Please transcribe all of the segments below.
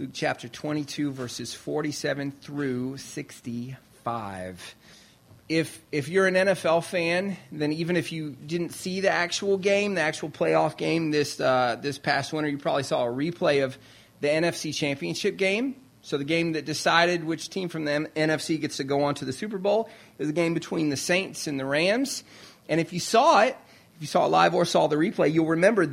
Luke chapter 22, verses 47 through 65. If you're an NFL fan, then even if you didn't see the actual game, the actual playoff game this past winter, you probably saw a replay of the NFC Championship game. So the game that decided which team from the NFC gets to go on to the Super Bowl is a game between the Saints and the Rams. And if you saw it live or saw the replay, you'll remember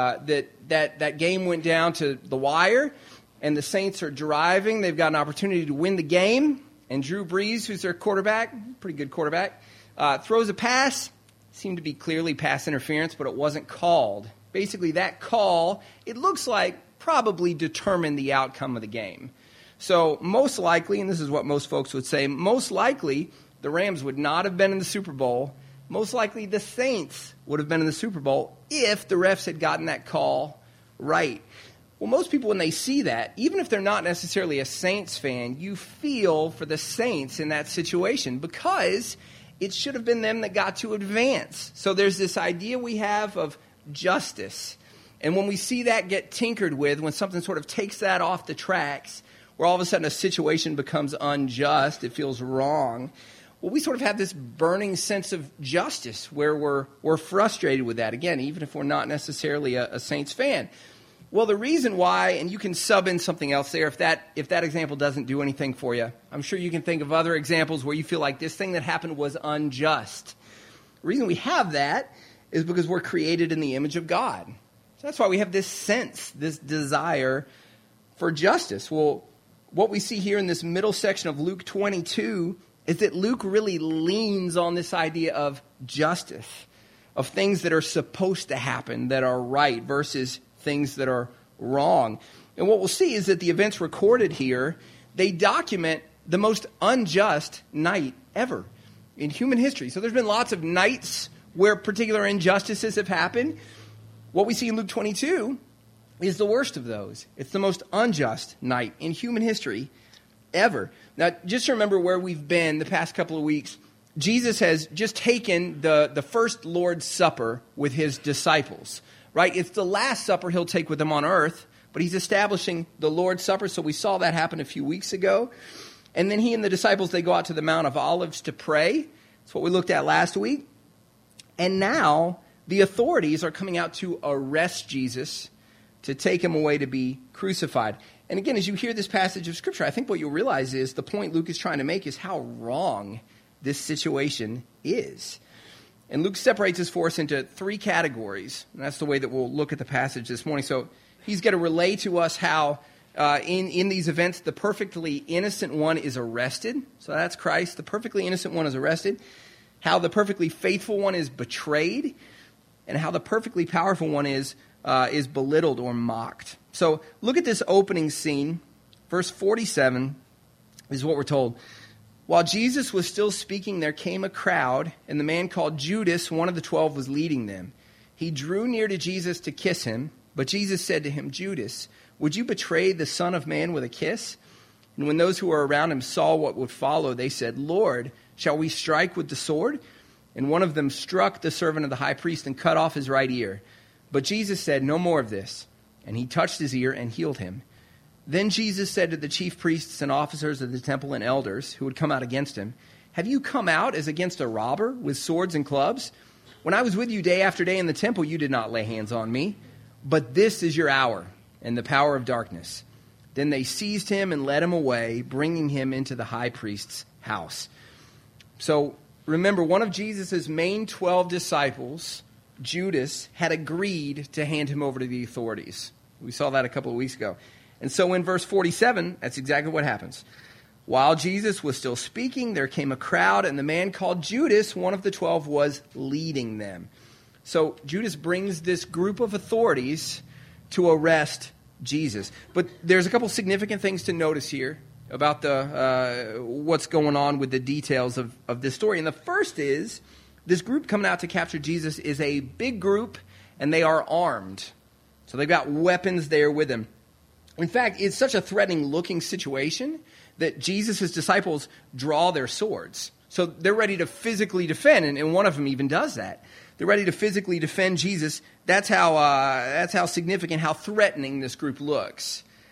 that game went down to the wire, and the Saints are driving. They've got an opportunity to win the game, and Drew Brees, who's their quarterback, pretty good quarterback, throws a pass. Seemed to be clearly pass interference, but it wasn't called. Basically, that call, it looks like, probably determined the outcome of the game. So most likely, and this is what most folks would say, most likely the Rams would not have been in the Super Bowl. Most likely the Saints would have been in the Super Bowl if the refs had gotten that call right. Well, most people, when they see that, even if they're not necessarily a Saints fan, you feel for the Saints in that situation because it should have been them that got to advance. So there's this idea we have of justice. And when we see that get tinkered with, when something sort of takes that off the tracks, where all of a sudden a situation becomes unjust, it feels wrong, well, we sort of have this burning sense of justice where we're frustrated with that, again, even if we're not necessarily a Saints fan. Well, the reason why, and you can sub in something else there if that example doesn't do anything for you. I'm sure you can think of other examples where you feel like this thing that happened was unjust. The reason we have that is because we're created in the image of God. So that's why we have this sense, this desire for justice. Well, what we see here in this middle section of Luke 22 is that Luke really leans on this idea of justice, of things that are supposed to happen, that are right, versus things that are wrong. And what we'll see is that the events recorded here, they document the most unjust night ever in human history. So there's been lots of nights where particular injustices have happened. What we see in Luke 22 is the worst of those. It's the most unjust night in human history ever. Now, just remember where we've been the past couple of weeks. Jesus has just taken the first Lord's Supper with his disciples, right? It's the last supper he'll take with them on earth, but he's establishing the Lord's Supper, so we saw that happen a few weeks ago. And then he and the disciples, they go out to the Mount of Olives to pray. That's what we looked at last week. And now the authorities are coming out to arrest Jesus, to take him away to be crucified. And again, as you hear this passage of Scripture, I think what you'll realize is the point Luke is trying to make is how wrong this situation is. And Luke separates this for us into three categories. And that's the way that we'll look at the passage this morning. So he's going to relay to us how in these events the perfectly innocent one is arrested. So that's Christ. The perfectly innocent one is arrested. How the perfectly faithful one is betrayed. And how the perfectly powerful one is belittled or mocked. So look at this opening scene. Verse 47 is what we're told. While Jesus was still speaking, there came a crowd, and the man called Judas, one of the 12, was leading them. He drew near to Jesus to kiss him, but Jesus said to him, Judas, would you betray the Son of Man with a kiss? And when those who were around him saw what would follow, they said, Lord, shall we strike with the sword? And one of them struck the servant of the high priest and cut off his right ear. But Jesus said, no more of this. And he touched his ear and healed him. Then Jesus said to the chief priests and officers of the temple and elders who had come out against him, have you come out as against a robber with swords and clubs? When I was with you day after day in the temple, you did not lay hands on me. But this is your hour and the power of darkness. Then they seized him and led him away, bringing him into the high priest's house. So remember, one of Jesus' main 12 disciples, Judas, had agreed to hand him over to the authorities. We saw that a couple of weeks ago. And so in verse 47, that's exactly what happens. While Jesus was still speaking, there came a crowd, and the man called Judas, one of the 12, was leading them. So Judas brings this group of authorities to arrest Jesus. But there's a couple significant things to notice here about what's going on with the details of this story. And the first is, this group coming out to capture Jesus is a big group, and they are armed. So they've got weapons there with them. In fact, it's such a threatening-looking situation that Jesus' disciples draw their swords. So they're ready to physically defend, and one of them even does that. They're ready to physically defend Jesus. That's how significant, how threatening this group looks.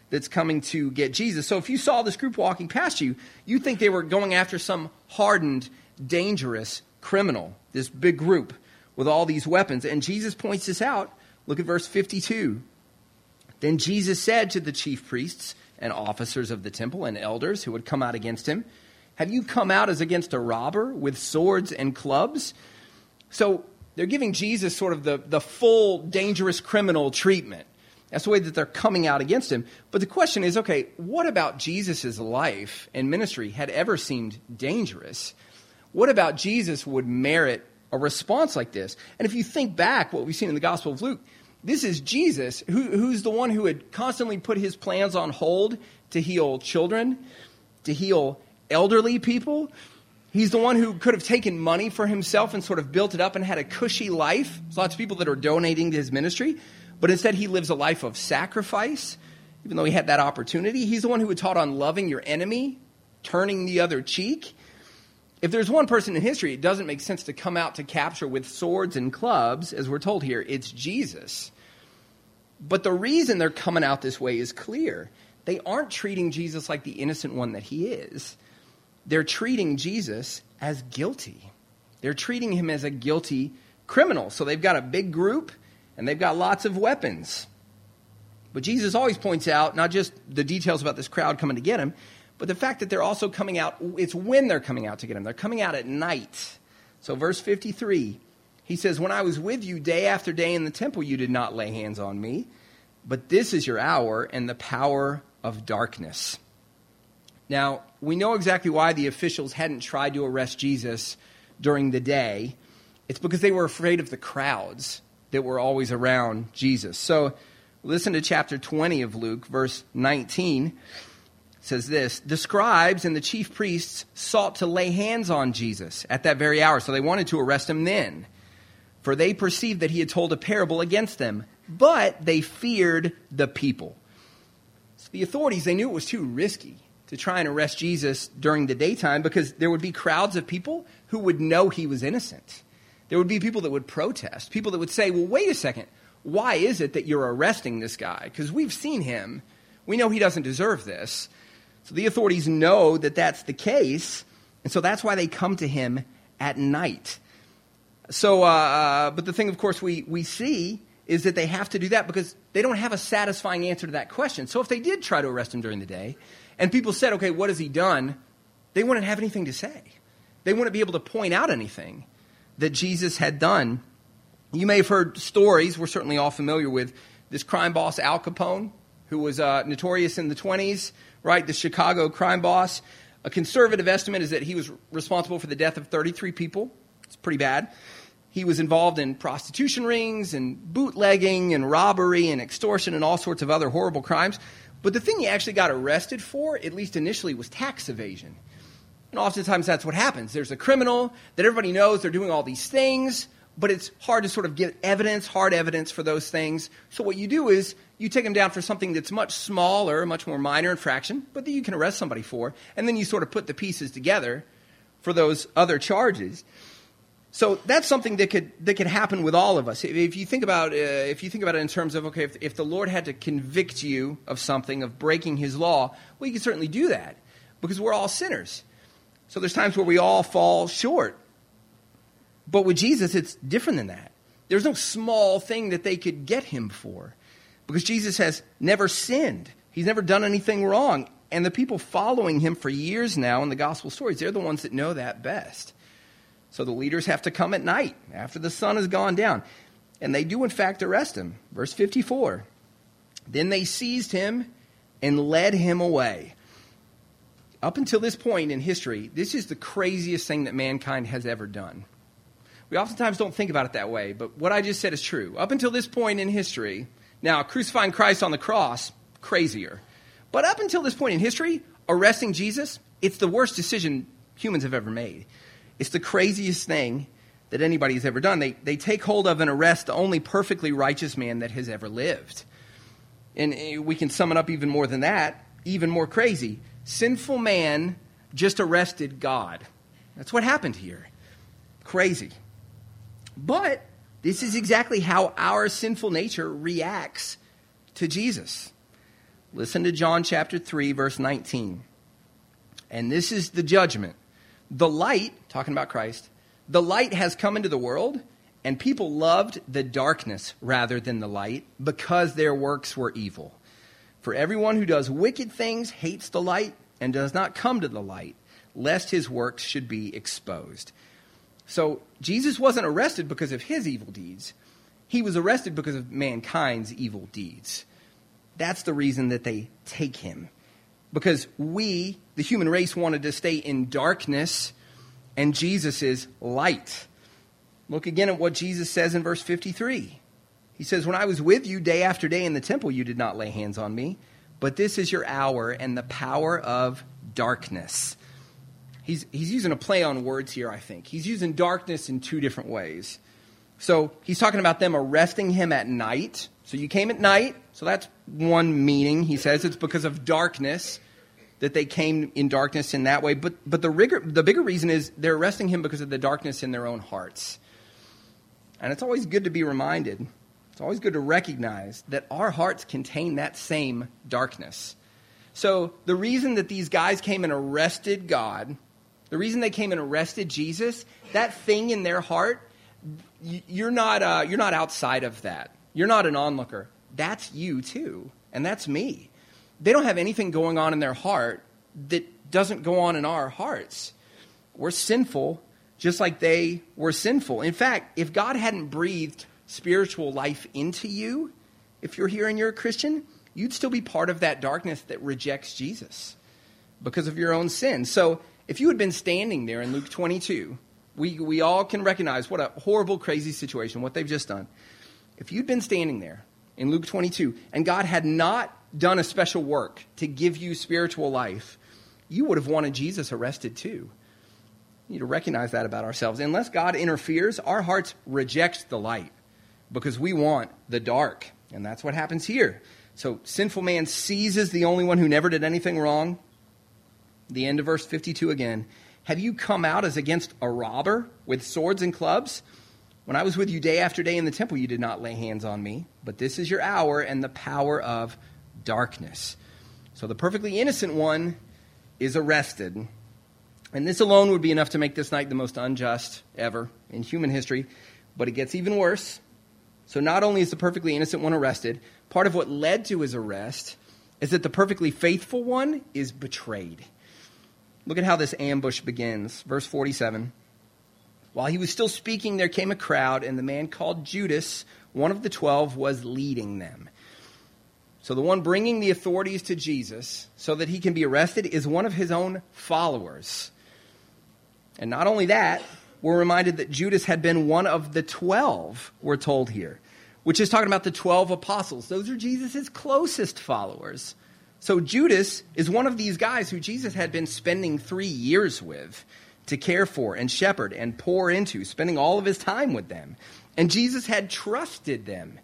that's coming to get Jesus. So if you saw this group walking past you, you'd think they were going after some hardened, dangerous criminal, this big group with all these weapons. And Jesus points this out. Look at verse 52. Then Jesus said to the chief priests and officers of the temple and elders who had come out against him, have you come out as against a robber with swords and clubs? So they're giving Jesus sort of the full dangerous criminal treatment. That's the way that they're coming out against him. But the question is, okay, what about Jesus' life and ministry had ever seemed dangerous? What about Jesus would merit a response like this? And if you think back what we've seen in the Gospel of Luke, this is Jesus, who's the one who had constantly put his plans on hold to heal children, to heal elderly people. He's the one who could have taken money for himself and sort of built it up and had a cushy life. There's lots of people that are donating to his ministry, but instead he lives a life of sacrifice, even though he had that opportunity. He's the one who had taught on loving your enemy, turning the other cheek. If there's one person in history, it doesn't make sense to come out to capture with swords and clubs, as we're told here, it's Jesus. But the reason they're coming out this way is clear. They aren't treating Jesus like the innocent one that he is. They're treating Jesus as guilty. They're treating him as a guilty criminal. So they've got a big group, and they've got lots of weapons. But Jesus always points out not just the details about this crowd coming to get him, but the fact that they're also coming out, it's when they're coming out to get him. They're coming out at night. So verse 53, he says, when I was with you day after day in the temple, you did not lay hands on me. But this is your hour and the power of darkness. Now, we know exactly why the officials hadn't tried to arrest Jesus during the day. It's because they were afraid of the crowds that were always around Jesus. So listen to chapter 20 of Luke, verse 19. It says this, the scribes and the chief priests sought to lay hands on Jesus at that very hour. So they wanted to arrest him then. For they perceived that he had told a parable against them, but they feared the people. So the authorities, they knew it was too risky to try and arrest Jesus during the daytime because there would be crowds of people who would know he was innocent. There would be people that would protest, people that would say, well, wait a second, why is it that you're arresting this guy? Because we've seen him. We know he doesn't deserve this. So the authorities know that that's the case, and so that's why they come to him at night. So, but the thing, of course, we see is that they have to do that because they don't have a satisfying answer to that question. So if they did try to arrest him during the day, and people said, okay, what has he done? They wouldn't have anything to say. They wouldn't be able to point out anything that Jesus had done. You may have heard stories, we're certainly all familiar with, this crime boss Al Capone, who was notorious in the 1920s, right? The Chicago crime boss. A conservative estimate is that he was responsible for the death of 33 people. It's pretty bad. He was involved in prostitution rings and bootlegging and robbery and extortion and all sorts of other horrible crimes. But the thing he actually got arrested for, at least initially, was tax evasion. And oftentimes that's what happens. There's a criminal that everybody knows they're doing all these things, but it's hard to sort of get evidence, hard evidence for those things. So what you do is you take them down for something that's much smaller, much more minor infraction, but that you can arrest somebody for, and then you sort of put the pieces together for those other charges. So that's something that could happen with all of us. If you think about it in terms of, okay, if the Lord had to convict you of something, of breaking his law, well, he can certainly do that because we're all sinners. So there's times where we all fall short. But with Jesus, it's different than that. There's no small thing that they could get him for because Jesus has never sinned. He's never done anything wrong. And the people following him for years now in the gospel stories, they're the ones that know that best. So the leaders have to come at night after the sun has gone down. And they do, in fact, arrest him. Verse 54. Then they seized him and led him away. Up until this point in history, this is the craziest thing that mankind has ever done. We oftentimes don't think about it that way, but what I just said is true. Up until this point in history, now crucifying Christ on the cross, crazier. But up until this point in history, arresting Jesus, it's the worst decision humans have ever made. It's the craziest thing that anybody has ever done. They take hold of and arrest the only perfectly righteous man that has ever lived. And we can sum it up even more than that, even more crazy. Sinful man just arrested God. That's what happened here. Crazy. But this is exactly how our sinful nature reacts to Jesus. Listen to John chapter 3, verse 19. And this is the judgment. The light, talking about Christ, the light has come into the world, and people loved the darkness rather than the light because their works were evil. For everyone who does wicked things hates the light and does not come to the light, lest his works should be exposed. So Jesus wasn't arrested because of his evil deeds. He was arrested because of mankind's evil deeds. That's the reason that they take him. Because we, the human race, wanted to stay in darkness, and Jesus is light. Look again at what Jesus says in verse 53. He says, when I was with you day after day in the temple, you did not lay hands on me, but this is your hour and the power of darkness. He's using a play on words here, I think. He's using darkness in two different ways. So he's talking about them arresting him at night. So you came at night, so that's one meaning. He says it's because of darkness that they came in darkness in that way. But the bigger reason is they're arresting him because of the darkness in their own hearts. And it's always good to be reminded. It's always good to recognize that our hearts contain that same darkness. So the reason that these guys came and arrested God, the reason they came and arrested Jesus, that thing in their heart, you're not outside of that. You're not an onlooker. That's you too, and that's me. They don't have anything going on in their heart that doesn't go on in our hearts. We're sinful just like they were sinful. In fact, if God hadn't breathed spiritual life into you, if you're here and you're a Christian, you'd still be part of that darkness that rejects Jesus because of your own sin. So if you had been standing there in Luke 22, we all can recognize what a horrible, crazy situation, what they've just done. If you'd been standing there in Luke 22 and God had not done a special work to give you spiritual life, you would have wanted Jesus arrested too. We need to recognize that about ourselves. Unless God interferes, our hearts reject the light because we want the dark. And that's what happens here. So sinful man seizes the only one who never did anything wrong. The end of verse 52 again. Have you come out as against a robber with swords and clubs? When I was with you day after day in the temple, you did not lay hands on me. But this is your hour and the power of darkness. So the perfectly innocent one is arrested. And this alone would be enough to make this night the most unjust ever in human history. But it gets even worse. So not only is the perfectly innocent one arrested, part of what led to his arrest is that the perfectly faithful one is betrayed. Look at how this ambush begins. Verse 47. While he was still speaking, there came a crowd, and the man called Judas, one of the 12, was leading them. So the one bringing the authorities to Jesus so that he can be arrested is one of his own followers. And not only that, we're reminded that Judas had been one of the 12, we're told here, which is talking about the 12 apostles. Those are Jesus' closest followers. So Judas is one of these guys who Jesus had been spending 3 years with to care for and shepherd and pour into, spending all of his time with them. And Jesus had trusted them.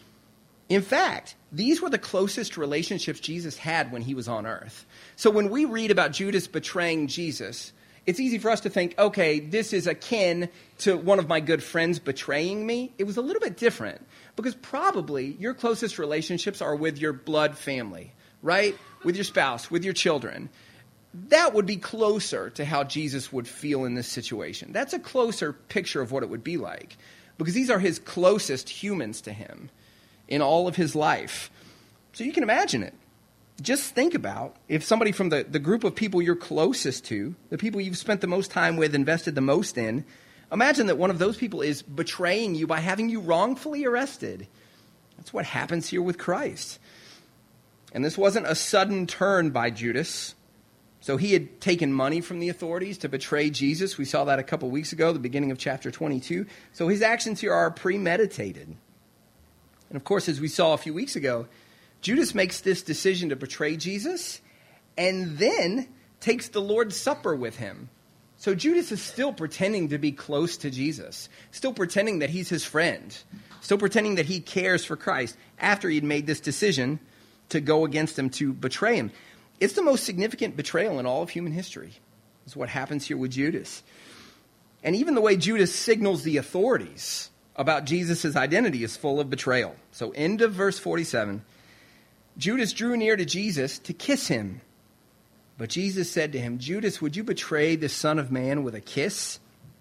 In fact, these were the closest relationships Jesus had when he was on earth. So when we read about Judas betraying Jesus, it's easy for us to think, okay, this is akin to one of my good friends betraying me. It was a little bit different because probably your closest relationships are with your blood family, right? With your spouse, with your children. That would be closer to how Jesus would feel in this situation. That's a closer picture of what it would be like because these are his closest humans to him in all of his life. So you can imagine it. Just think about if somebody from the group of people you're closest to, the people you've spent the most time with, invested the most in, imagine that one of those people is betraying you by having you wrongfully arrested. That's what happens here with Christ. And this wasn't a sudden turn by Judas. So he had taken money from the authorities to betray Jesus. We saw that a couple weeks ago, the beginning of chapter 22. So his actions here are premeditated. And of course, as we saw a few weeks ago, Judas makes this decision to betray Jesus and then takes the Lord's Supper with him. So Judas is still pretending to be close to Jesus, still pretending that he's his friend, still pretending that he cares for Christ after he'd made this decision to go against him, to betray him. It's the most significant betrayal in all of human history, is what happens here with Judas. And even the way Judas signals the authorities about Jesus' identity is full of betrayal. So end of verse 47. Judas drew near to Jesus to kiss him. But Jesus said to him, Judas, would you betray the Son of Man with a kiss?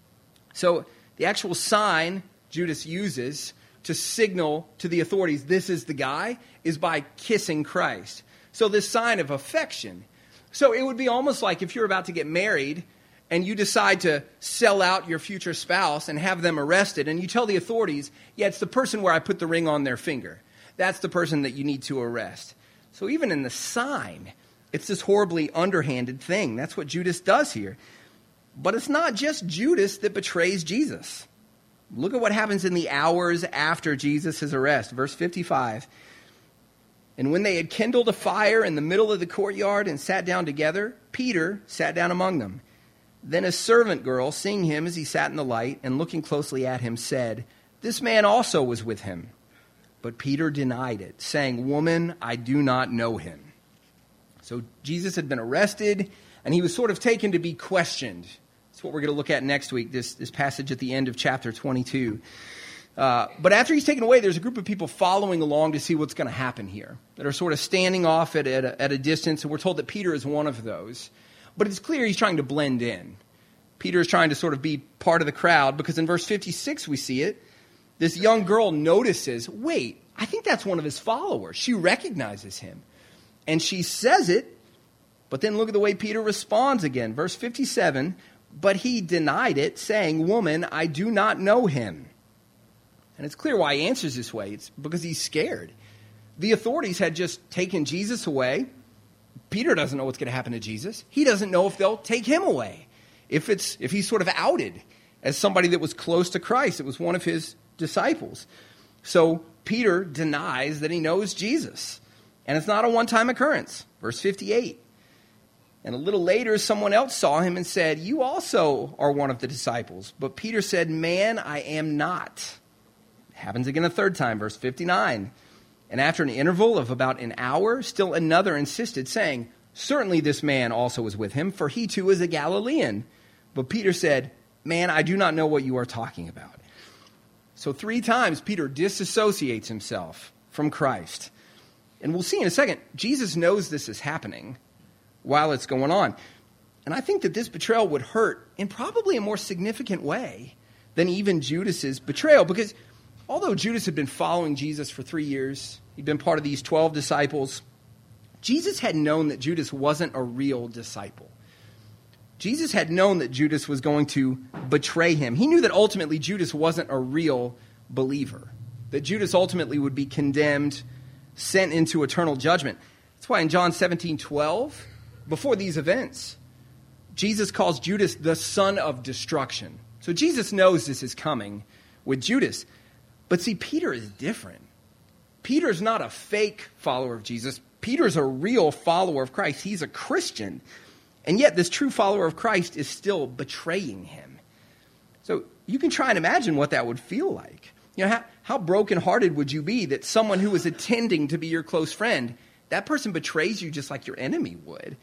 So the actual sign Judas uses to signal to the authorities this is the guy is by kissing Christ. So this sign of affection. So it would be almost like if you're about to get married and you decide to sell out your future spouse and have them arrested, and you tell the authorities, yeah, it's the person where I put the ring on their finger. That's the person that you need to arrest. So even in the sign, it's this horribly underhanded thing. That's what Judas does here. But it's not just Judas that betrays Jesus. Look at what happens in the hours after Jesus' arrest. Verse 55. And when they had kindled a fire in the middle of the courtyard and sat down together, Peter sat down among them. Then a servant girl, seeing him as he sat in the light and looking closely at him, said, This man also was with him. But Peter denied it, saying, Woman, I do not know him. So Jesus had been arrested, and he was sort of taken to be questioned. That's what we're going to look at next week, this passage at the end of chapter 22. But after he's taken away, there's a group of people following along to see what's going to happen here, that are sort of standing off at a distance, and we're told that Peter is one of those. But it's clear he's trying to blend in. Peter is trying to sort of be part of the crowd, because in verse 56 we see it. This young girl notices, wait, I think that's one of his followers. She recognizes him. And she says it, but then look at the way Peter responds again. Verse 57, but he denied it, saying, Woman, I do not know him. And it's clear why he answers this way. It's because he's scared. The authorities had just taken Jesus away. Peter doesn't know what's going to happen to Jesus. He doesn't know if they'll take him away. If he's sort of outed as somebody that was close to Christ. It was one of his disciples. So Peter denies that he knows Jesus. And it's not a one-time occurrence. Verse 58. And a little later, someone else saw him and said, You also are one of the disciples. But Peter said, Man, I am not. It happens again a third time. Verse 59. And after an interval of about an hour, still another insisted, saying, Certainly this man also was with him, for he too is a Galilean. But Peter said, Man, I do not know what you are talking about. So 3 times Peter disassociates himself from Christ. And we'll see in a second, Jesus knows this is happening while it's going on. And I think that this betrayal would hurt in probably a more significant way than even Judas's betrayal. Because although Judas had been following Jesus for 3 years, he'd been part of these 12 disciples, Jesus had known that Judas wasn't a real disciple. Jesus had known that Judas was going to betray him. He knew that ultimately Judas wasn't a real believer, that Judas ultimately would be condemned, sent into eternal judgment. That's why in John 17:12, before these events, Jesus calls Judas the son of destruction. So Jesus knows this is coming with Judas. But see, Peter is different. Peter's not a fake follower of Jesus. Peter's a real follower of Christ. He's a Christian. And yet this true follower of Christ is still betraying him. So you can try and imagine what that would feel like. You know, how brokenhearted would you be that someone who was intending to be your close friend, that person betrays you just like your enemy would?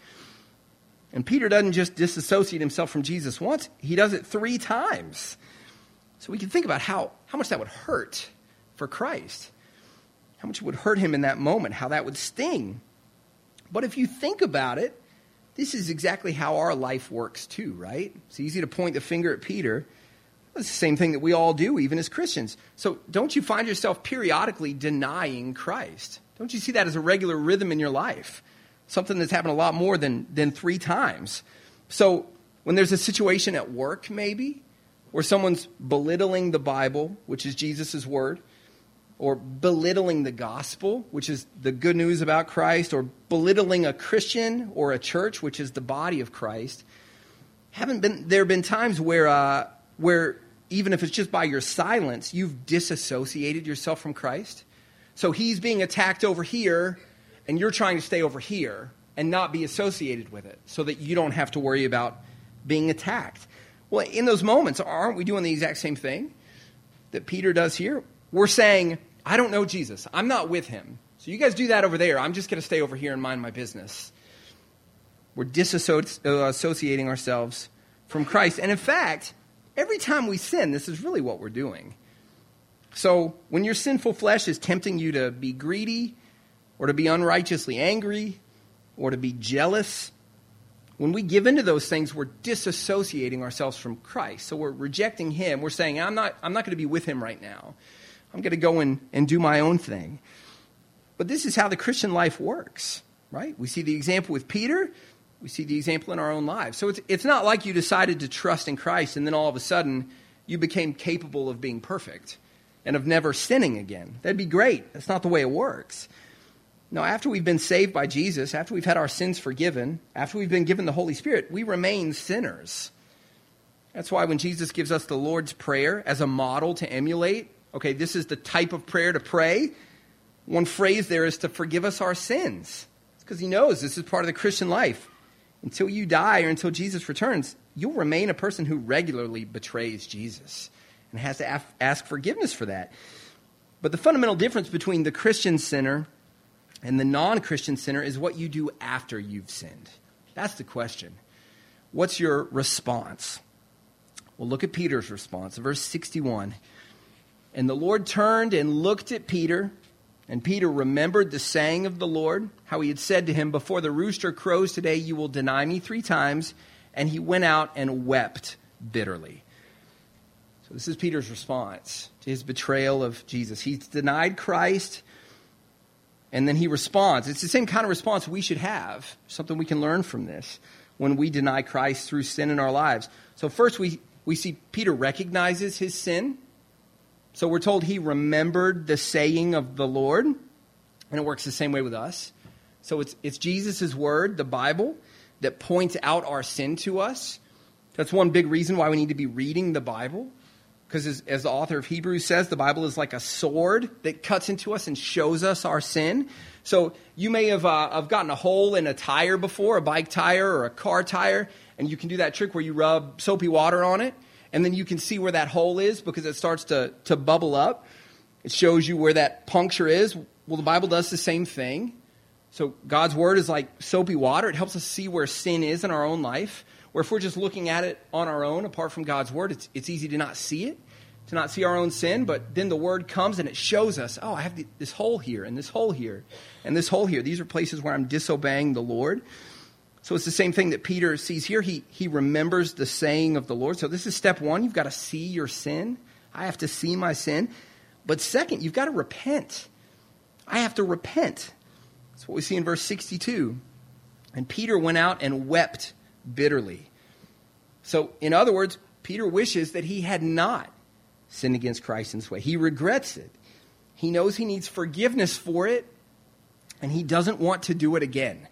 And Peter doesn't just disassociate himself from Jesus once. He does it 3 times. So we can think about how much that would hurt for Christ. How much it would hurt him in that moment. How that would sting. But if you think about it, this is exactly how our life works too, right? It's easy to point the finger at Peter. It's the same thing that we all do, even as Christians. So don't you find yourself periodically denying Christ? Don't you see that as a regular rhythm in your life? Something that's happened a lot more than 3 times. So when there's a situation at work, maybe, where someone's belittling the Bible, which is Jesus' word, or belittling the gospel, which is the good news about Christ, or belittling a Christian or a church, which is the body of Christ, there been times where even if it's just by your silence, you've disassociated yourself from Christ? So he's being attacked over here, and you're trying to stay over here and not be associated with it so that you don't have to worry about being attacked. Well, in those moments, aren't we doing the exact same thing that Peter does here? We're saying, I don't know Jesus. I'm not with him. So you guys do that over there. I'm just going to stay over here and mind my business. We're disassociating ourselves from Christ. And in fact, every time we sin, this is really what we're doing. So when your sinful flesh is tempting you to be greedy, or to be unrighteously angry, or to be jealous. When we give into those things, we're disassociating ourselves from Christ. So we're rejecting him. We're saying, I'm not going to be with him right now. I'm going to go and do my own thing. But this is how the Christian life works, right? We see the example with Peter. We see the example in our own lives. So it's not like you decided to trust in Christ and then all of a sudden you became capable of being perfect and of never sinning again. That'd be great. That's not the way it works. No, after we've been saved by Jesus, after we've had our sins forgiven, after we've been given the Holy Spirit, we remain sinners. That's why when Jesus gives us the Lord's Prayer as a model to emulate, okay, this is the type of prayer to pray. One phrase there is to forgive us our sins. It's because he knows this is part of the Christian life. Until you die or until Jesus returns, you'll remain a person who regularly betrays Jesus and has to ask forgiveness for that. But the fundamental difference between the Christian sinner and the non-Christian sinner is what you do after you've sinned. That's the question. What's your response? Well, look at Peter's response. Verse 61. And the Lord turned and looked at Peter, and Peter remembered the saying of the Lord, how he had said to him, before the rooster crows today, you will deny me 3 times. And he went out and wept bitterly. So this is Peter's response to his betrayal of Jesus. He's denied Christ, and then he responds. It's the same kind of response we should have, something we can learn from this when we deny Christ through sin in our lives. So first we see Peter recognizes his sin. So we're told he remembered the saying of the Lord, and it works the same way with us. So it's Jesus' word, the Bible, that points out our sin to us. That's one big reason why we need to be reading the Bible. Because as the author of Hebrews says, the Bible is like a sword that cuts into us and shows us our sin. So you may have gotten a hole in a tire before, a bike tire or a car tire, and you can do that trick where you rub soapy water on it, and then you can see where that hole is because it starts to bubble up. It shows you where that puncture is. Well, the Bible does the same thing. So God's word is like soapy water. It helps us see where sin is in our own life. Where if we're just looking at it on our own, apart from God's word, it's easy to not see it, to not see our own sin. But then the word comes and it shows us, oh, I have this hole here and this hole here and this hole here. These are places where I'm disobeying the Lord. So it's the same thing that Peter sees here. He remembers the saying of the Lord. So this is step one. You've got to see your sin. I have to see my sin. But second, you've got to repent. I have to repent. That's what we see in verse 62. And Peter went out and wept bitterly. So, in other words, Peter wishes that he had not sinned against Christ in this way. He regrets it. He knows he needs forgiveness for it, and he doesn't want to do it again.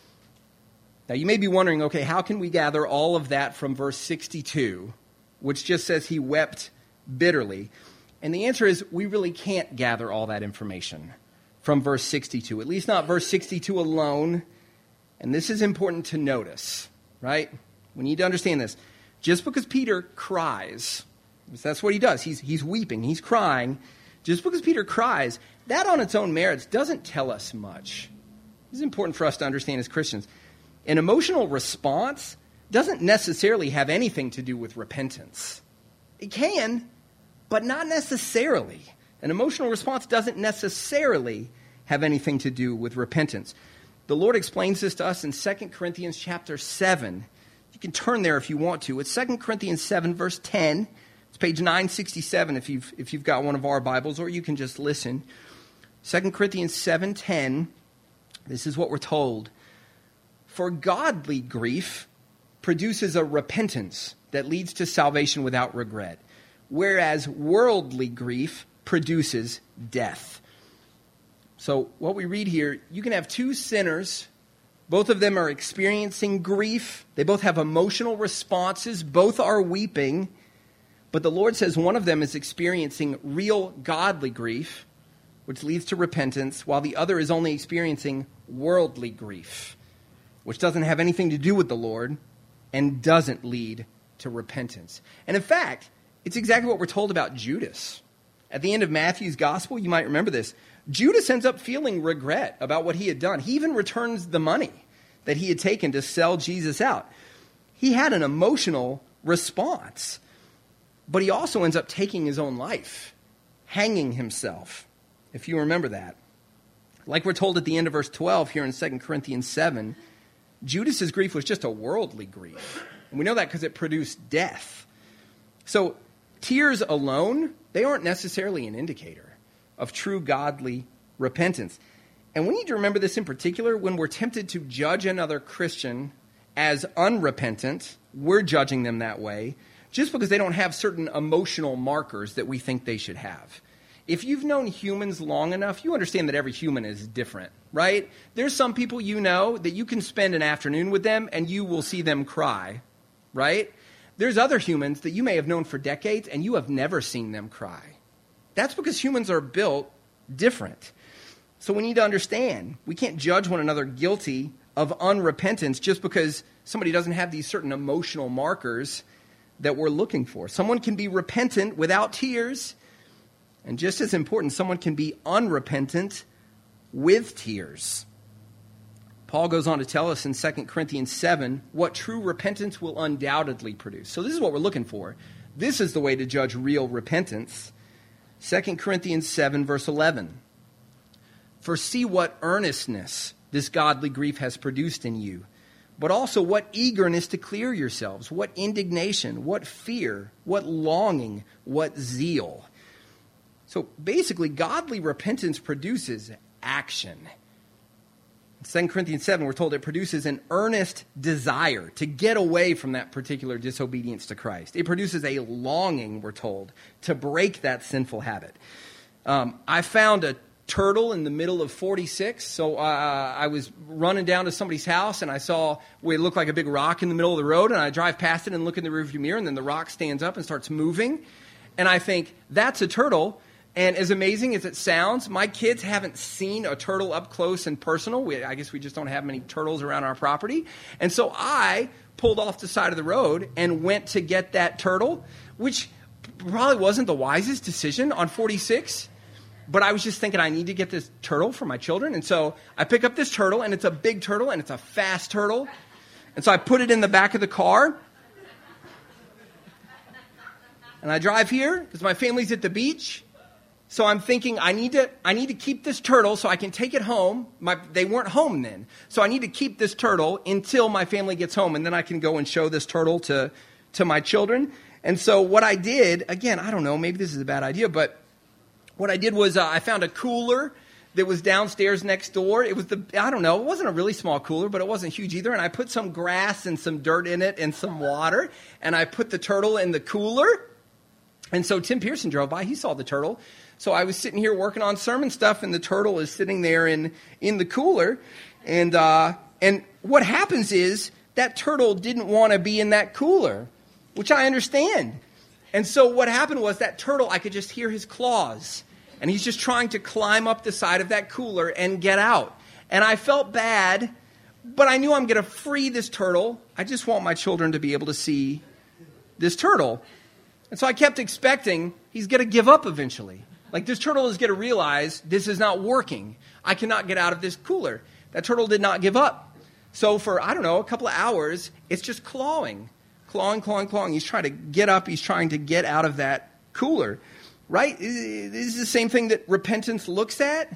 Now, you may be wondering, okay, how can we gather all of that from verse 62, which just says he wept bitterly? And the answer is we really can't gather all that information from verse 62, at least not verse 62 alone. And this is important to notice, right? We need to understand this. Just because Peter cries, that's what he does. He's weeping, he's crying. Just because Peter cries, that on its own merits doesn't tell us much. This is important for us to understand as Christians. An emotional response doesn't necessarily have anything to do with repentance. It can, but not necessarily. An emotional response doesn't necessarily have anything to do with repentance. The Lord explains this to us in 2 Corinthians chapter 7. You can turn there if you want to. It's 2 Corinthians 7, verse 10. It's page 967 if you've got one of our Bibles, or you can just listen. 2 Corinthians 7:10. This is what we're told. For godly grief produces a repentance that leads to salvation without regret, whereas worldly grief produces death. So what we read here, you can have two sinners. Both of them are experiencing grief. They both have emotional responses. Both are weeping. But the Lord says one of them is experiencing real godly grief, which leads to repentance, while the other is only experiencing worldly grief, which doesn't have anything to do with the Lord and doesn't lead to repentance. And in fact, it's exactly what we're told about Judas. At the end of Matthew's gospel, you might remember this, Judas ends up feeling regret about what he had done. He even returns the money that he had taken to sell Jesus out. He had an emotional response, but he also ends up taking his own life, hanging himself, if you remember that. Like we're told at the end of verse 12 here in 2 Corinthians 7, Judas's grief was just a worldly grief. And we know that because it produced death. So tears alone, they aren't necessarily an indicator of true godly repentance. And we need to remember this in particular when we're tempted to judge another Christian as unrepentant. We're judging them that way just because they don't have certain emotional markers that we think they should have. If you've known humans long enough, you understand that every human is different, right? There's some people you know that you can spend an afternoon with them and you will see them cry, right? There's other humans that you may have known for decades and you have never seen them cry. That's because humans are built different. So we need to understand, we can't judge one another guilty of unrepentance just because somebody doesn't have these certain emotional markers that we're looking for. Someone can be repentant without tears, and just as important, someone can be unrepentant with tears. Paul goes on to tell us in 2 Corinthians 7 what true repentance will undoubtedly produce. So this is what we're looking for. This is the way to judge real repentance. 2 Corinthians 7, verse 11. For see what earnestness this godly grief has produced in you, but also what eagerness to clear yourselves, what indignation, what fear, what longing, what zeal. So basically, godly repentance produces action. In 2 Corinthians 7, we're told it produces an earnest desire to get away from that particular disobedience to Christ. It produces a longing, we're told, to break that sinful habit. I found a turtle in the middle of 46. So I was running down to somebody's house and I saw what looked like a big rock in the middle of the road, and I drive past it and look in the rearview mirror, and then the rock stands up and starts moving. And I think, that's a turtle. And as amazing as it sounds, my kids haven't seen a turtle up close and personal. I guess we just don't have many turtles around our property. And so I pulled off the side of the road and went to get that turtle, which probably wasn't the wisest decision on 46. But I was just thinking, I need to get this turtle for my children. And so I pick up this turtle, and it's a big turtle, and it's a fast turtle. And so I put it in the back of the car. And I drive here because my family's at the beach. So I'm thinking, I need to keep this turtle so I can take it home. They weren't home then. So I need to keep this turtle until my family gets home, and then I can go and show this turtle to my children. And so what I did, again, I don't know, maybe this is a bad idea, but what I did was I found a cooler that was downstairs next door. It was it wasn't a really small cooler, but it wasn't huge either. And I put some grass and some dirt in it and some water, and I put the turtle in the cooler. And so Tim Pearson drove by. He saw the turtle. So I was sitting here working on sermon stuff, and the turtle is sitting there in the cooler. And what happens is that turtle didn't want to be in that cooler, which I understand. And so what happened was that turtle, I could just hear his claws. And he's just trying to climb up the side of that cooler and get out. And I felt bad, but I knew I'm going to free this turtle. I just want my children to be able to see this turtle. And so I kept expecting he's going to give up eventually. Like, this turtle is going to realize this is not working. I cannot get out of this cooler. That turtle did not give up. So for, a couple of hours, it's just clawing. He's trying to get up. He's trying to get out of that cooler, right? This is the same thing that repentance looks at,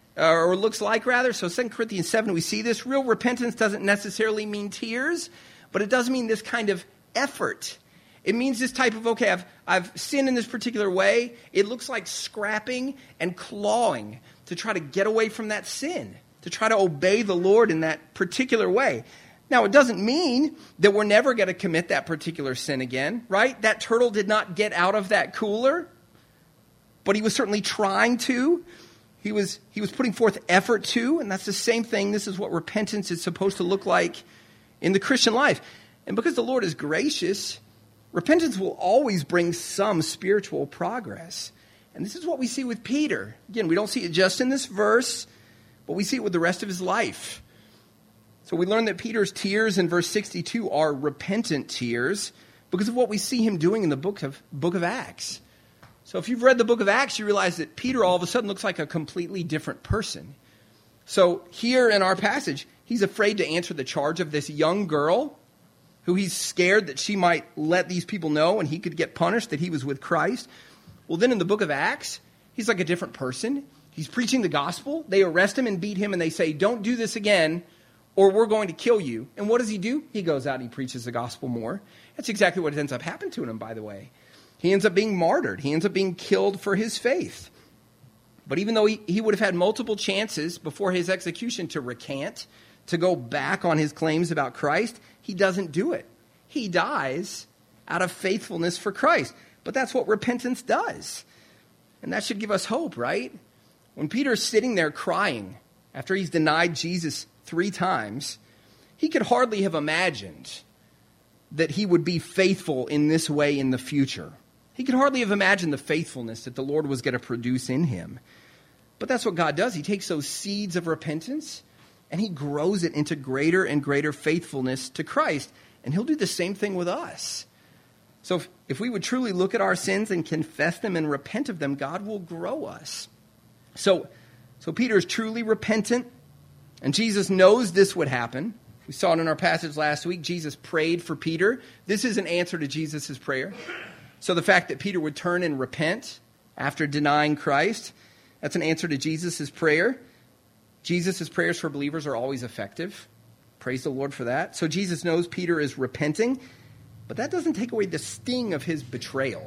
or looks like, rather. So 2 Corinthians 7, we see this. Real repentance doesn't necessarily mean tears, but it does mean this kind of effort. It means this type of, okay, I've sinned in this particular way. It looks like scrapping and clawing to try to get away from that sin, to try to obey the Lord in that particular way. Now, it doesn't mean that we're never going to commit that particular sin again, right? That turtle did not get out of that cooler, but he was certainly trying to. He was putting forth effort to, and that's the same thing. This is what repentance is supposed to look like in the Christian life. And because the Lord is gracious, repentance will always bring some spiritual progress. And this is what we see with Peter. Again, we don't see it just in this verse, but we see it with the rest of his life. So we learn that Peter's tears in verse 62 are repentant tears because of what we see him doing in the book of Acts. So if you've read the book of Acts, you realize that Peter all of a sudden looks like a completely different person. So here in our passage, he's afraid to answer the charge of this young girl who he's scared that she might let these people know and he could get punished that he was with Christ. Well, then in the book of Acts, he's like a different person. He's preaching the gospel. They arrest him and beat him, and they say, don't do this again, or we're going to kill you. And what does he do? He goes out and he preaches the gospel more. That's exactly what ends up happening to him, by the way. He ends up being martyred. He ends up being killed for his faith. But even though he would have had multiple chances before his execution to recant, to go back on his claims about Christ, he doesn't do it. He dies out of faithfulness for Christ. But that's what repentance does. And that should give us hope, right? When Peter's sitting there crying after he's denied Jesus 3 times, he could hardly have imagined that he would be faithful in this way in the future. He could hardly have imagined the faithfulness that the Lord was going to produce in him. But that's what God does. He takes those seeds of repentance and he grows it into greater and greater faithfulness to Christ. And he'll do the same thing with us. So if we would truly look at our sins and confess them and repent of them, God will grow us. So Peter is truly repentant, and Jesus knows this would happen. We saw it in our passage last week. Jesus prayed for Peter. This is an answer to Jesus' prayer. So the fact that Peter would turn and repent after denying Christ, that's an answer to Jesus' prayer. Jesus' prayers for believers are always effective. Praise the Lord for that. So Jesus knows Peter is repenting, but that doesn't take away the sting of his betrayal,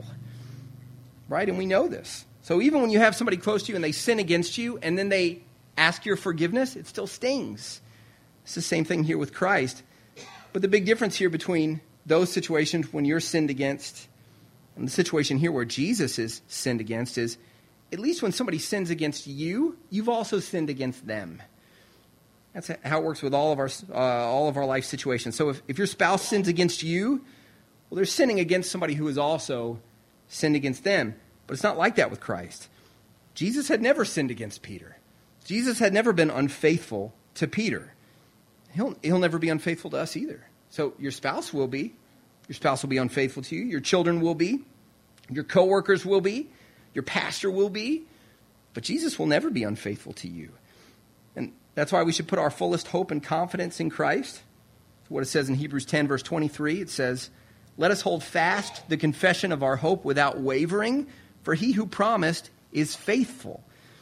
right? And we know this. So even when you have somebody close to you and they sin against you and then they ask your forgiveness, it still stings. It's the same thing here with Christ. But the big difference here between those situations when you're sinned against and the situation here where Jesus is sinned against is, at least when somebody sins against you, you've also sinned against them. That's how it works with all of our life situations. So if your spouse sins against you, well, they're sinning against somebody who has also sinned against them. But it's not like that with Christ. Jesus had never sinned against Peter. Jesus had never been unfaithful to Peter. He'll never be unfaithful to us either. So your spouse will be. Your spouse will be unfaithful to you. Your children will be. Your coworkers will be. Your pastor will be. But Jesus will never be unfaithful to you. And that's why we should put our fullest hope and confidence in Christ. What it says in Hebrews 10, verse 23, it says, let us hold fast the confession of our hope without wavering, for he who promised is faithful.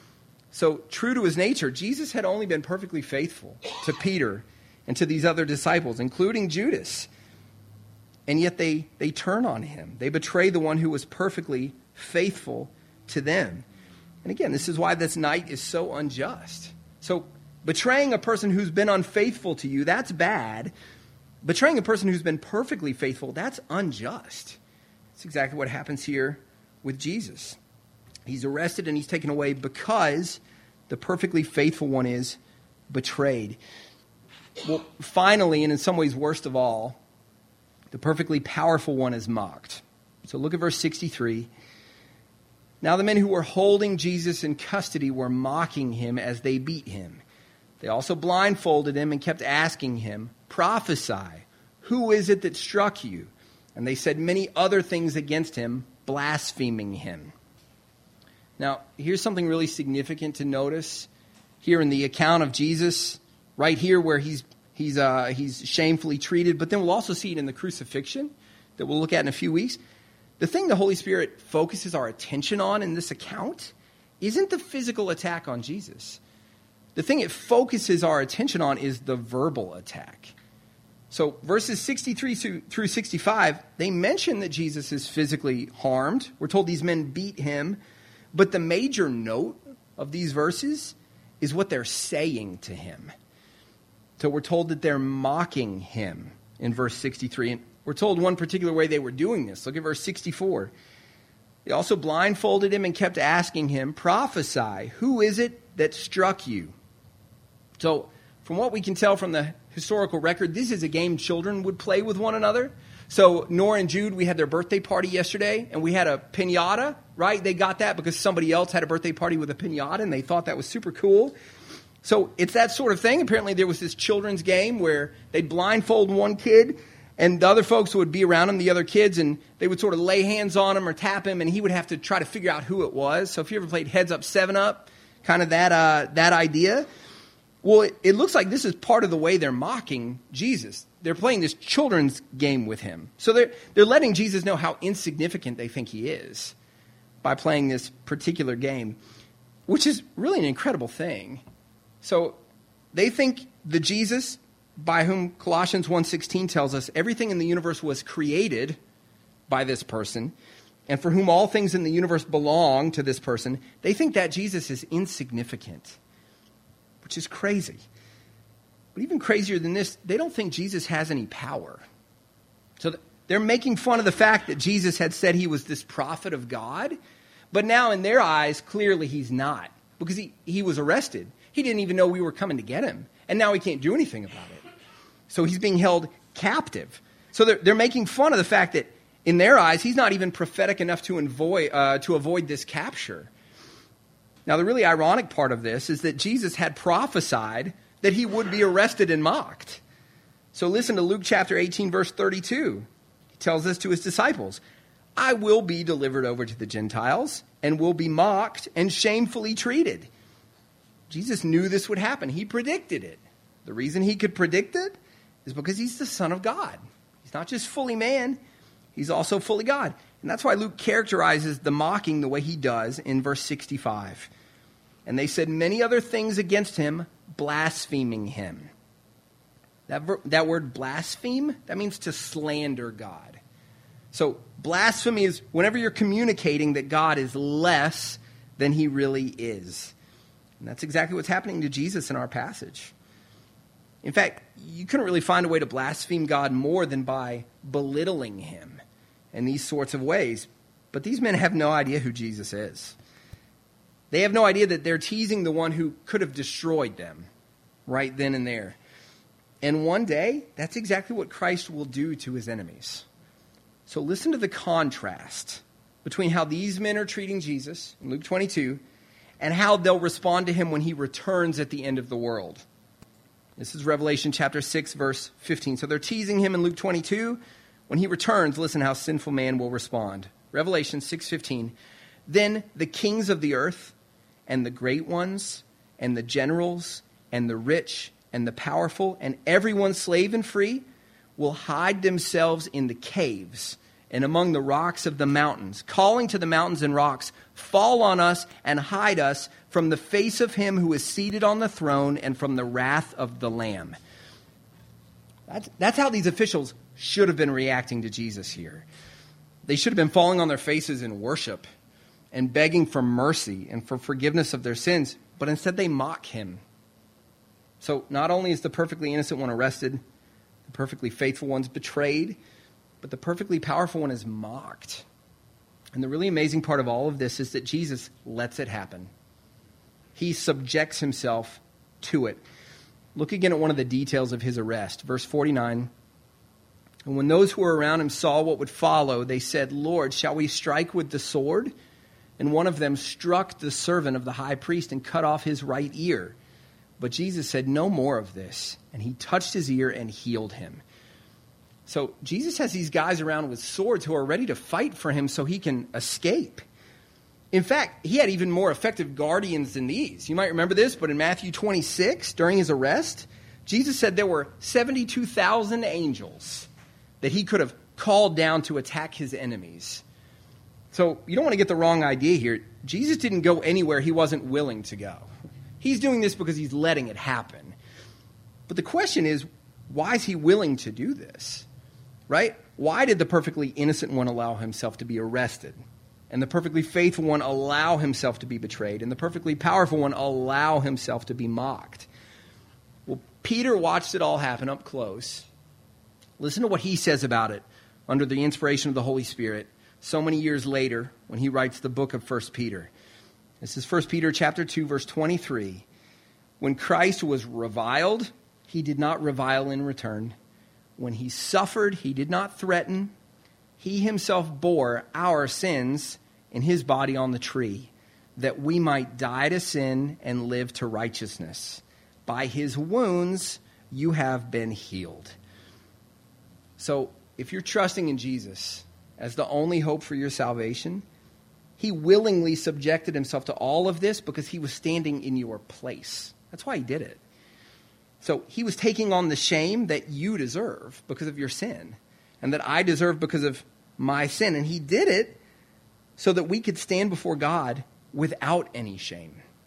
So true to his nature, Jesus had only been perfectly faithful to Peter and to these other disciples, including Judas. And yet they turn on him. They betray the one who was perfectly faithful to them. And again, this is why this night is so unjust. So betraying a person who's been unfaithful to you, that's bad. Betraying a person who's been perfectly faithful, that's unjust. That's exactly what happens here with Jesus. He's arrested and he's taken away because the perfectly faithful one is betrayed. Well, finally, and in some ways worst of all, the perfectly powerful one is mocked. So look at verse 63. Now the men who were holding Jesus in custody were mocking him as they beat him. They also blindfolded him and kept asking him, prophesy, who is it that struck you? And they said many other things against him, blaspheming him. Now, here's something really significant to notice here in the account of Jesus, right here where he's shamefully treated, but then we'll also see it in the crucifixion that we'll look at in a few weeks. The thing the Holy Spirit focuses our attention on in this account isn't the physical attack on Jesus. The thing it focuses our attention on is the verbal attack. So verses 63 through 65, they mention that Jesus is physically harmed. We're told these men beat him. But the major note of these verses is what they're saying to him. So we're told that they're mocking him in verse 63. And we're told one particular way they were doing this. Look at verse 64. They also blindfolded him and kept asking him, prophesy, who is it that struck you? So from what we can tell from the historical record, this is a game children would play with one another. So Nora and Jude, we had their birthday party yesterday, and we had a piñata, right? They got that because somebody else had a birthday party with a piñata, and they thought that was super cool. So it's that sort of thing. Apparently there was this children's game where they'd blindfold one kid, and the other folks would be around him, the other kids, and they would sort of lay hands on him or tap him, and he would have to try to figure out who it was. So if you ever played Heads Up, 7 Up, kind of that idea. Well, it looks like this is part of the way they're mocking Jesus. They're playing this children's game with him. So they're letting Jesus know how insignificant they think he is by playing this particular game. which is really an incredible thing. So they think the Jesus by whom Colossians 1:16 tells us everything in the universe was created by this person, and for whom all things in the universe belong to this person, they think that Jesus is insignificant, which is crazy. But even crazier than this, they don't think Jesus has any power. So they're making fun of the fact that Jesus had said he was this prophet of God, but now in their eyes, clearly he's not, because he was arrested. He didn't even know we were coming to get him, and now he can't do anything about it. So he's being held captive. So they're making fun of the fact that in their eyes, he's not even prophetic enough to avoid this capture. Now, the really ironic part of this is that Jesus had prophesied that he would be arrested and mocked. So listen to Luke chapter 18, verse 32. He tells this to his disciples. I will be delivered over to the Gentiles and will be mocked and shamefully treated. Jesus knew this would happen. He predicted it. The reason he could predict it is because he's the Son of God. He's not just fully man, he's also fully God. And that's why Luke characterizes the mocking the way he does in verse 65. And they said many other things against him, blaspheming him. That word blaspheme, that means to slander God. So blasphemy is whenever you're communicating that God is less than he really is. And that's exactly what's happening to Jesus in our passage. In fact, you couldn't really find a way to blaspheme God more than by belittling him in these sorts of ways. But these men have no idea who Jesus is. They have no idea that they're teasing the one who could have destroyed them right then and there. And one day, that's exactly what Christ will do to his enemies. So listen to the contrast between how these men are treating Jesus in Luke 22 and how they'll respond to him when he returns at the end of the world. This is Revelation chapter 6, verse 15. So they're teasing him in Luke 22. When he returns, listen how sinful man will respond. Revelation 6:15. Then the kings of the earth and the great ones and the generals and the rich and the powerful and everyone slave and free will hide themselves in the caves and among the rocks of the mountains, calling to the mountains and rocks, fall on us and hide us from the face of him who is seated on the throne and from the wrath of the Lamb. That's how these officials should have been reacting to Jesus here. They should have been falling on their faces in worship and begging for mercy and for forgiveness of their sins, but instead they mock him. So not only is the perfectly innocent one arrested, the perfectly faithful one's betrayed, but the perfectly powerful one is mocked. And the really amazing part of all of this is that Jesus lets it happen. He subjects himself to it. Look again at one of the details of his arrest. Verse 49. And when those who were around him saw what would follow, they said, Lord, shall we strike with the sword? And one of them struck the servant of the high priest and cut off his right ear. But Jesus said, no more of this. And he touched his ear and healed him. So Jesus has these guys around with swords who are ready to fight for him so he can escape. In fact, he had even more effective guardians than these. You might remember this, but in Matthew 26, during his arrest, Jesus said there were 72,000 angels that he could have called down to attack his enemies. So you don't want to get the wrong idea here. Jesus didn't go anywhere he wasn't willing to go. He's doing this because he's letting it happen. But the question is, why is he willing to do this? Right? Why did the perfectly innocent one allow himself to be arrested? And the perfectly faithful one allow himself to be betrayed? And the perfectly powerful one allow himself to be mocked? Well, Peter watched it all happen up close. Listen to what he says about it under the inspiration of the Holy Spirit so many years later when he writes the book of 1 Peter. This is 1 Peter chapter 2, verse 23. When Christ was reviled, he did not revile in return. When he suffered, he did not threaten. He himself bore our sins in his body on the tree, that we might die to sin and live to righteousness. By his wounds, you have been healed. So, if you're trusting in Jesus as the only hope for your salvation, he willingly subjected himself to all of this because he was standing in your place. That's why he did it. So he was taking on the shame that you deserve because of your sin and that I deserve because of my sin. And he did it so that we could stand before God without any shame.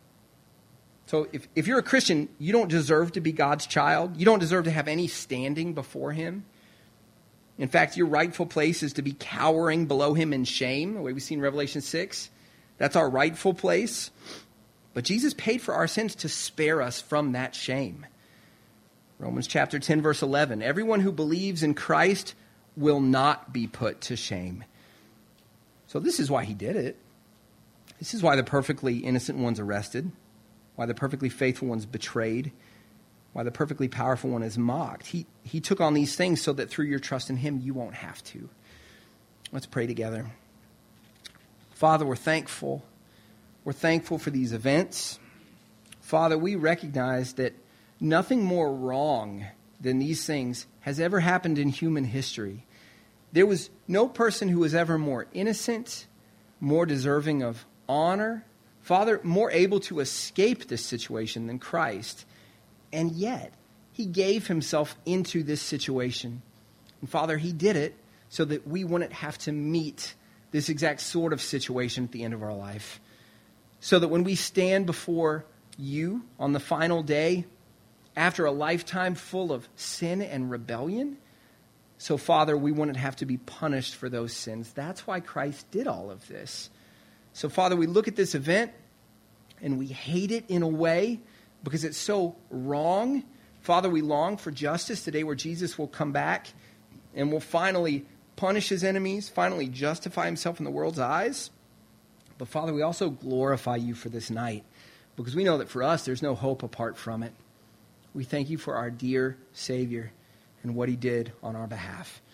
So if you're a Christian, you don't deserve to be God's child. You don't deserve to have any standing before him. In fact, your rightful place is to be cowering below him in shame, the way we see in Revelation 6. That's our rightful place. But Jesus paid for our sins to spare us from that shame. Romans chapter 10, verse 11. Everyone who believes in Christ will not be put to shame. So this is why he did it. This is why the perfectly innocent one's arrested, why the perfectly faithful one's betrayed, why the perfectly powerful one is mocked. He took on these things so that through your trust in him, you won't have to. Let's pray together. Father, we're thankful. We're thankful for these events. Father, we recognize that nothing more wrong than these things has ever happened in human history. There was no person who was ever more innocent, more deserving of honor, Father, more able to escape this situation than Christ. And yet, he gave himself into this situation. And Father, he did it so that we wouldn't have to meet this exact sort of situation at the end of our life. So that when we stand before you on the final day, after a lifetime full of sin and rebellion, so Father, we wouldn't have to be punished for those sins. That's why Christ did all of this. So Father, we look at this event and we hate it in a way because it's so wrong. Father, we long for justice, the day where Jesus will come back and will finally punish his enemies, finally justify himself in the world's eyes. But Father, we also glorify you for this night because we know that for us, there's no hope apart from it. We thank you for our dear Savior and what he did on our behalf.